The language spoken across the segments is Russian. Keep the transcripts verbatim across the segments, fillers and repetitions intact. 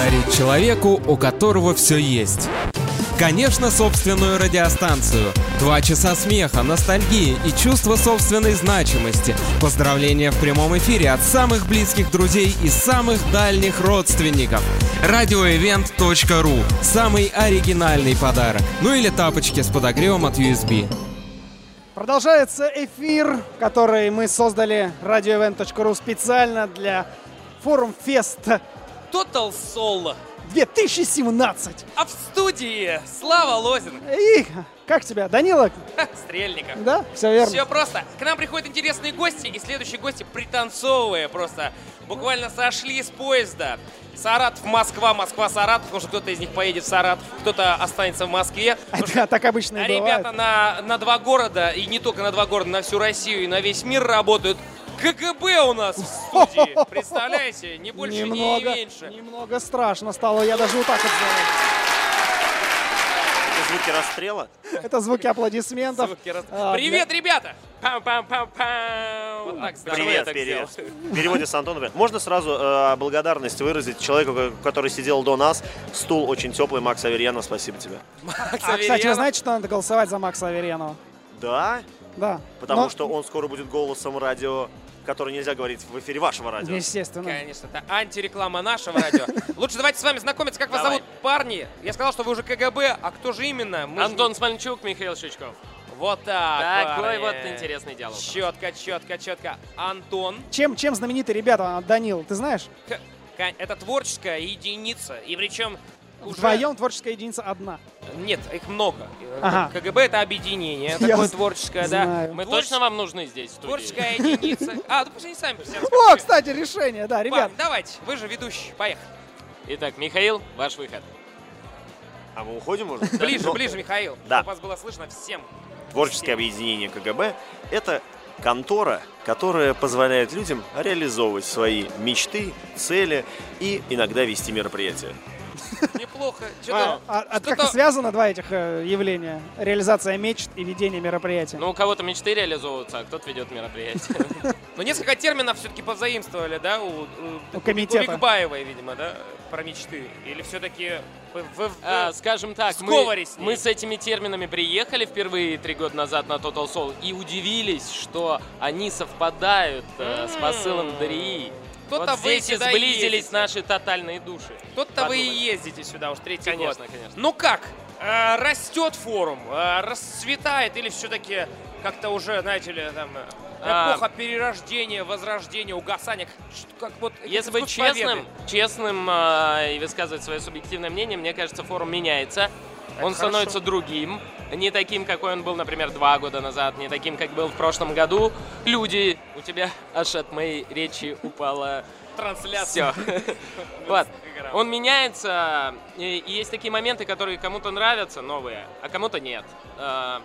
подарить человеку, у которого все есть? Конечно, собственную радиостанцию. Два часа смеха, ностальгии и чувства собственной значимости. Поздравления в прямом эфире от самых близких друзей и самых дальних родственников. радиоэвент точка ру. Самый оригинальный подарок. Ну или тапочки с подогревом от ю эс би. Продолжается эфир, который мы создали радиоэвент точка ру специально для Форум Фест Total Soul две тысячи семнадцать. А в студии Слава Лозин. И как тебя, Данила? Стрельников. Да, все верно. Все просто. К нам приходят интересные гости, и следующие гости пританцовывая просто. Буквально сошли с поезда. Саратов, Москва, Москва, Саратов, потому что кто-то из них поедет в Саратов, кто-то останется в Москве. Это так обычно и бывает. Ребята на, на два города, и не только на два города, на всю Россию и на весь мир работают. ка гэ бэ у нас в студии, представляете? Не больше, немного, не меньше. Немного страшно стало, я даже вот так вот сделал. Это звуки расстрела? Это звуки аплодисментов. Звуки рас... а, Привет, для... ребята! Пам-пам-пам-пам! Вот так, привет, привет. В переводе с Антоном. Можно сразу э, благодарность выразить человеку, который сидел до нас. Стул очень теплый, Макс Аверьянов, спасибо тебе. Макс А, кстати, вы знаете, что надо голосовать за Макса Аверьянова? Да? Да. Потому Но... что он скоро будет голосом радио, который нельзя говорить в эфире вашего радио. Естественно. Конечно, это антиреклама нашего радио. Лучше давайте с вами знакомиться. Как вас Давай. зовут, парни? Я сказал, что вы уже ка гэ бэ, а кто же именно? Мы Антон же... Смольчук, Михаил Щучков. Вот так, Такой парни. вот интересный диалог. Четко, четко, четко. Антон. Чем, чем знамениты ребята, Данил, ты знаешь? К- к- Это творческая единица. И причем уже... Вдвоем творческая единица одна. Нет, их много. Ага. ка гэ бэ это объединение, Я такое з- творческое, знаю. да. Мы Творче- точно вам нужны здесь, в студии? Творческая единица. А, ну пусть они сами все О, расскажут. кстати, решение, да, ребят. Парни, давайте, вы же ведущий, поехали. Итак, Михаил, ваш выход. А мы уходим уже? Ближе, Ну, ближе, Михаил. Да. Чтобы вас было слышно всем. Творческое объединение ка гэ бэ – это контора, которая позволяет людям реализовывать свои мечты, цели и иногда вести мероприятия. Неплохо. А, Что-то... а- а что-то- как связано два этих э, явления? Реализация мечт и ведение мероприятия. Ну, у кого-то мечты реализовываются, а кто-то ведет мероприятие. Ну, несколько терминов все-таки позаимствовали, да, у, у, У комитета. у Бекбаевой, видимо, да, про мечты. Или все-таки вы, вы- вы- А, скажем так, в мы, сговоре с ней. мы с этими терминами приехали впервые три года назад на Total Soul и удивились, что они совпадают э, с посылом ДРИ. Кто-то Вот вы здесь и сюда сблизились ездите. наши тотальные души. Кто-то вы и Подумали. ездите сюда уж третий Конечно, год. конечно. Ну как? Э, растет форум, э, расцветает или все-таки как-то уже, знаете ли, там, э, А. эпоха перерождения, возрождения, угасания? Что- Как вот, Если как быть вкус победы. честным, честным э, и высказывать свое субъективное мнение, мне кажется, форум меняется. Это Он хорошо. становится другим, не таким, какой он был, например, два года назад, не таким, как был в прошлом году. Люди, у тебя аж от моей речи упала Трансляция. все. Вот. Он меняется, и и есть такие моменты, которые кому-то нравятся, новые, а кому-то нет. Э,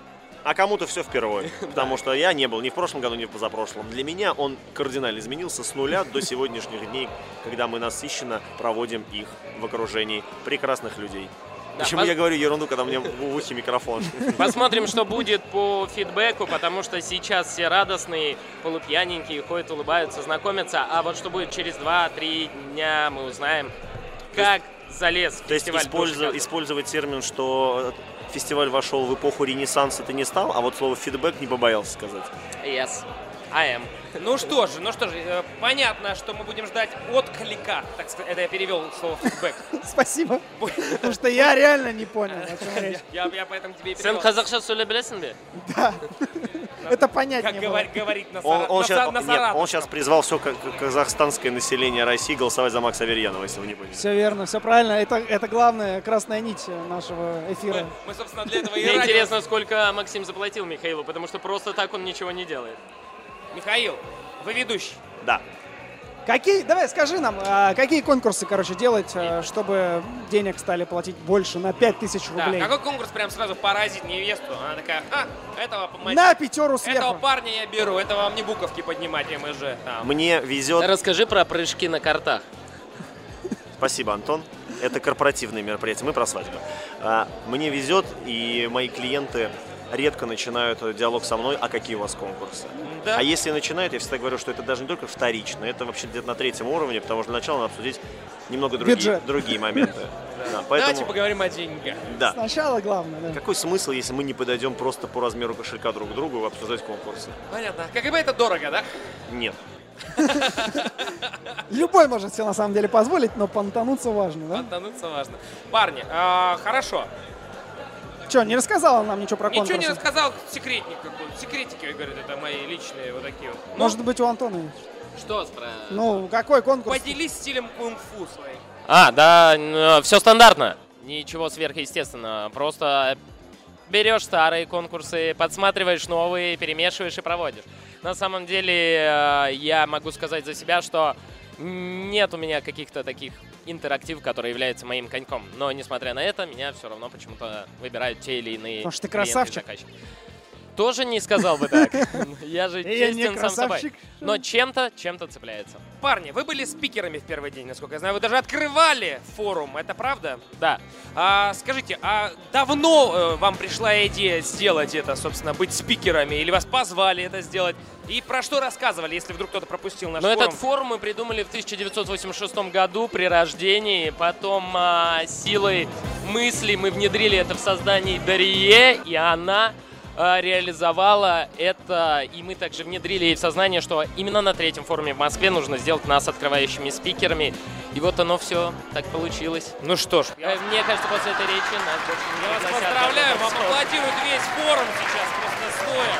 А кому-то все впервые, потому что я не был ни в прошлом году, ни в позапрошлом. Для меня он кардинально изменился с нуля до сегодняшних дней, когда мы насыщенно проводим их в окружении прекрасных людей. Да, Почему пос- я говорю ерунду, когда у меня в ухе микрофон? Посмотрим, что будет по фидбэку, потому что сейчас все радостные, полупьяненькие, ходят, улыбаются, знакомятся. А вот что будет через два-три дня, мы узнаем, как залез То есть фестиваль использу- «Души». использовать термин, что фестиваль вошел в эпоху Ренессанса, ты не стал, а вот слово фидбэк не побоялся сказать. Yes, I am. Ну что же, ну что же, э, понятно, что мы будем ждать отклика, так сказать, это я перевел слово фидбэк. Спасибо. Потому что я реально не понял, о чем речь. Я, я поэтому тебе и Сен перевел. қазақша сөйлей білесің бе? Это Как понятнее было. говорит, говорит на, Он, сара- он на, щас, са- на нет, он саратовском. сейчас призвал все казахстанское население России голосовать за Макса Аверьянова, если вы не поняли. Все верно, все правильно. Это, это главная красная нить нашего Мы, эфира. мы, собственно, для этого и Мне радио. интересно, сколько Максим заплатил Михаилу, потому что просто так он ничего не делает. Михаил, вы ведущий. Да. Какие, давай скажи нам, а, какие конкурсы, короче, делать, а, чтобы денег стали платить больше на пять тысяч Да, рублей? какой конкурс прям сразу поразит невесту? Она такая, а, этого помочь. На пятеру Этого сверху. парня я беру, это вам не буковки поднимать, эм жэ. Там. Мне везет... Расскажи про прыжки на картах. Спасибо, Антон. Это корпоративное мероприятие, мы про свадьбу. А, Мне везет, и мои клиенты редко начинают диалог со мной, а какие у вас конкурсы. Да. А если начинают, я всегда говорю, что это даже не только вторично, это вообще где-то на третьем уровне, потому что сначала надо обсудить немного другие, другие моменты. Да, поэтому... Давайте поговорим о деньгах. Да. Сначала главное, да. Какой смысл, если мы не подойдем просто по размеру кошелька друг к другу и обсуждать конкурсы? Понятно. КГБ это дорого, да? Нет. Любой может себе на самом деле позволить, но понтануться важно, да? Понтануться важно. Парни, а, хорошо. Че, не рассказала нам ничего про конкурсы? Ничего не рассказал, секретник какой-то. Секретики, говорят, это мои личные вот такие вот. Ну, Может быть, у Антона есть? Что спра... Ну, какой конкурс? поделись стилем кунг-фу своим. А, да, все стандартно. Ничего сверхъестественного. Просто берешь старые конкурсы, подсматриваешь новые, перемешиваешь и проводишь. На самом деле, я могу сказать за себя, что нет у меня каких-то таких интерактивов, которые являются моим коньком. Но, несмотря на это, меня все равно почему-то выбирают те или иные Потому что ты клиенты и красавчик. заказчики. Тоже не сказал бы так. Я же Я не честен сам собой. красавчик. Но чем-то, чем-то цепляется. Парни, вы были спикерами в первый день, насколько я знаю. Вы даже открывали форум, это правда? Да. А, скажите, а давно э, вам пришла идея сделать это, собственно, быть спикерами? Или вас позвали это сделать? И про что рассказывали, если вдруг кто-то пропустил наш Но форум? этот форум мы придумали в тысяча девятьсот восемьдесят шестом году при рождении. Потом а, силой мысли мы внедрили это в создание Дарье, и она а, реализовала это. И мы также внедрили ей в сознание, что именно на третьем форуме в Москве нужно сделать нас открывающими спикерами. И вот оно все так получилось. Ну что ж, Э, Мне кажется, после этой речи нас больше не я вас пригласят. поздравляю, вам аплодирует весь форум сейчас, просто стоя.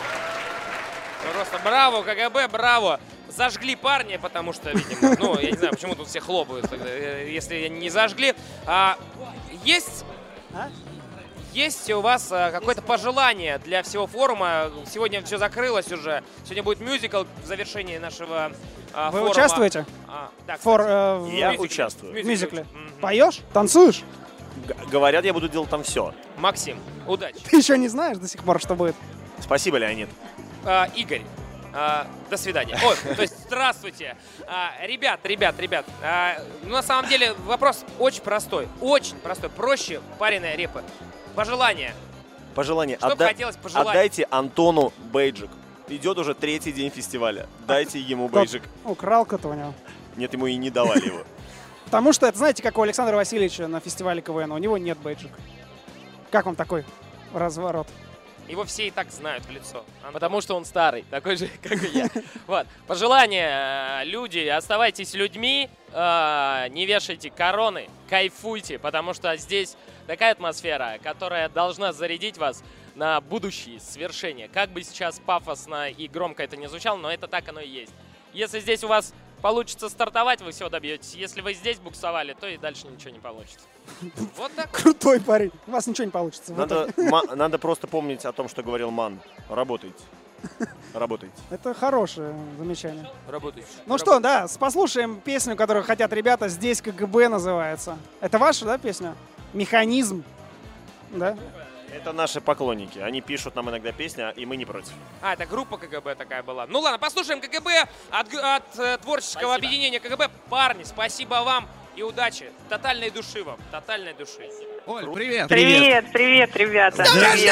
Просто браво, КГБ, браво. Зажгли парни, потому что, видимо, ну, я не знаю, почему тут все хлопают, тогда, э, если не зажгли. А, есть... А? Есть у вас а, какое-то пожелание для всего форума? Сегодня все закрылось уже. Сегодня будет мюзикл в завершении нашего а, Вы форума. участвуете? А, да, Фор, кстати, э, в Я мюзикле. участвую. в мюзикле. Мгм. Поешь? Танцуешь? Г- говорят, я буду делать там все. Максим, удачи. Ты еще не знаешь до сих пор, что будет? Спасибо, Леонид. А, Игорь, а, до свидания. Ой, то есть здравствуйте. А, ребят, ребят, ребят, а, ну, на самом деле вопрос очень простой. Очень простой. Проще пареной репы. Пожелания. Пожелание. Что бы Отда- хотелось пожелать? Отдайте Антону бейджик. Идет уже третий день фестиваля. Дайте ему Тот бейджик. украл кто-то у него. Нет, ему и не давали его. Потому что, это знаете, как у Александра Васильевича на фестивале КВН, у него нет бейджика. Как вам такой разворот? Его все и так знают в лицо. Антон. Потому что он старый, такой же, как и я. Вот. Пожелание, э, люди, оставайтесь людьми, э, не вешайте короны, кайфуйте, потому что здесь такая атмосфера, которая должна зарядить вас на будущие свершения. Как бы сейчас пафосно и громко это не звучало, но это так оно и есть. Если здесь у вас получится стартовать, вы все добьетесь. Если вы здесь буксовали, то и дальше ничего не получится. Вот так. Крутой парень. У вас ничего не получится. Вот Надо, ма- надо просто помнить о том, что говорил Ман. Работайте. Работайте. это хорошее замечание. Работайте. Ну что, да, с- послушаем песню, которую хотят ребята. «Здесь КГБ» называется. Это ваша, да, песня? «Механизм». Да? Это наши поклонники. Они пишут нам иногда песни, и мы не против. А, это группа КГБ такая была. Ну ладно, послушаем КГБ от, г- от, э, творческого Спасибо. объединения КГБ. Парни, спасибо вам и удачи. Тотальной души вам. Тотальной души. Оль, привет. Привет, привет, ребята. Привет.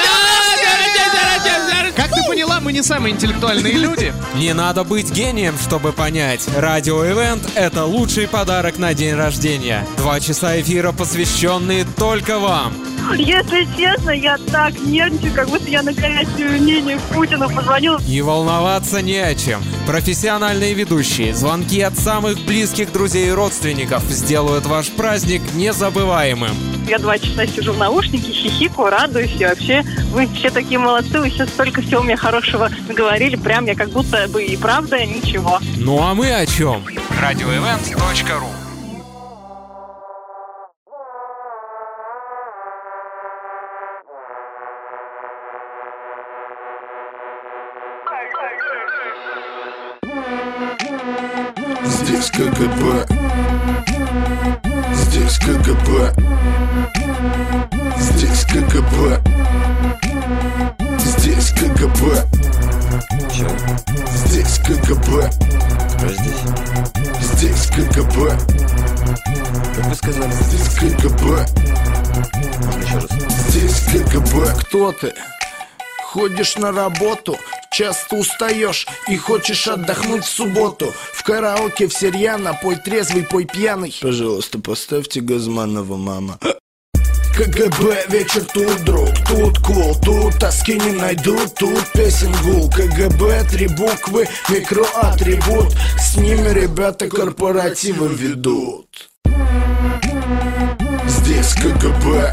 Как ты поняла, мы не самые интеллектуальные люди. Не надо быть гением, чтобы понять. Радио-эвент — это лучший подарок на день рождения. Два часа эфира, посвященные только вам. Если честно, я так нервничаю, как будто я на горячую линию Путину позвонила. И волноваться не о чем. Профессиональные ведущие, звонки от самых близких друзей и родственников сделают ваш праздник незабываемым. Я два часа сижу в наушнике, хихикаю, радуюсь. И вообще, вы все такие молодцы, вы сейчас столько всего мне хорошего говорили. Прям я как будто бы и правда ничего. Ну а мы о чем? радиоэвент точка ру. Здесь КГБ. Здесь КГБ. Здесь КГБ. Здесь КГБ. Здесь КГБ. Здесь КГБ. Как вы сказали? Здесь КГБ. Можно еще раз? Здесь КГБ. Кто ты? Ходишь на работу, часто устаешь и хочешь отдохнуть в субботу. В караоке все рьяно, пой трезвый, пой пьяный. Пожалуйста, поставьте Газманова, мама. КГБ, вечер тут, друг, тут кул, тут тоски не найду, тут песен гул. КГБ, три буквы, микроатрибут, с ними ребята корпоративы ведут. Здесь КГБ,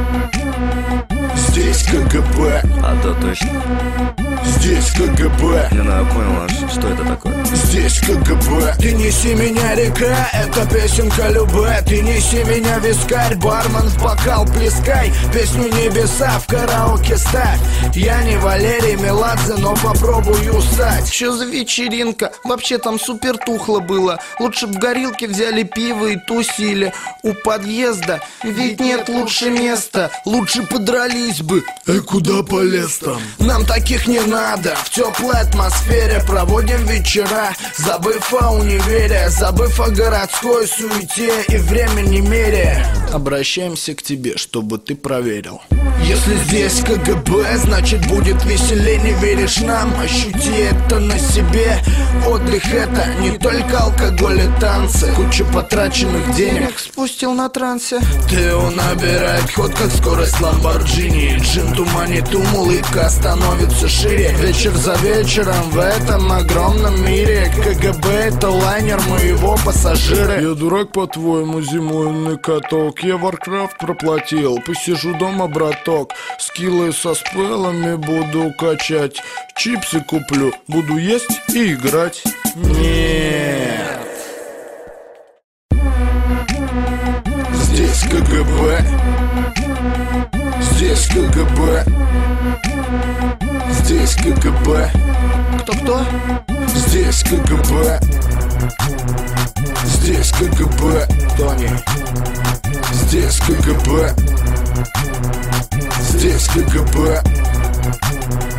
здесь КГБ. А то точно. Здесь КГБ. Не знаю, понял, а что это такое? Здесь КГБ. Ты неси меня, река, это песенка любэ. Ты неси меня, вискарь, бармен в бокал плескай. Песню небеса в караоке ставь. Я не Валерий Меладзе, но попробую стать. Что за вечеринка? Вообще там супер тухло было. Лучше б в горилке взяли пиво и тусили у подъезда, ведь нет лучше места. Лучше подрались бы. Эй, куда полез там? Нам таких не надо. В теплой атмосфере проводим вечера, забыв о универе, забыв о городской суете и времени мере. Обращаемся к тебе, чтобы ты проверил. Если здесь КГБ, значит будет веселее. Не веришь нам? Ощути это на себе. Отдых это не только алкоголь и танцы. Куча потраченных денег спустил на трансе. Тео набирает ход, как скорость Ламборджини. Джин туманит ум, улыбка становится шире. Вечер за вечером в этом огромном мире. КГБ это лайнер моего пассажира. Я дурак, по-твоему, зимой на каток. Я Warcraft проплатил, посижу дома, браток. Скиллы со спеллами буду качать. Чипсы куплю, буду есть и играть. Нет. Здесь КГБ. Здесь КГБ. Здесь КГБ. Кто-кто? Здесь КГБ. Здесь КГБ. Тони. Здесь КГБ. Здесь КГБ.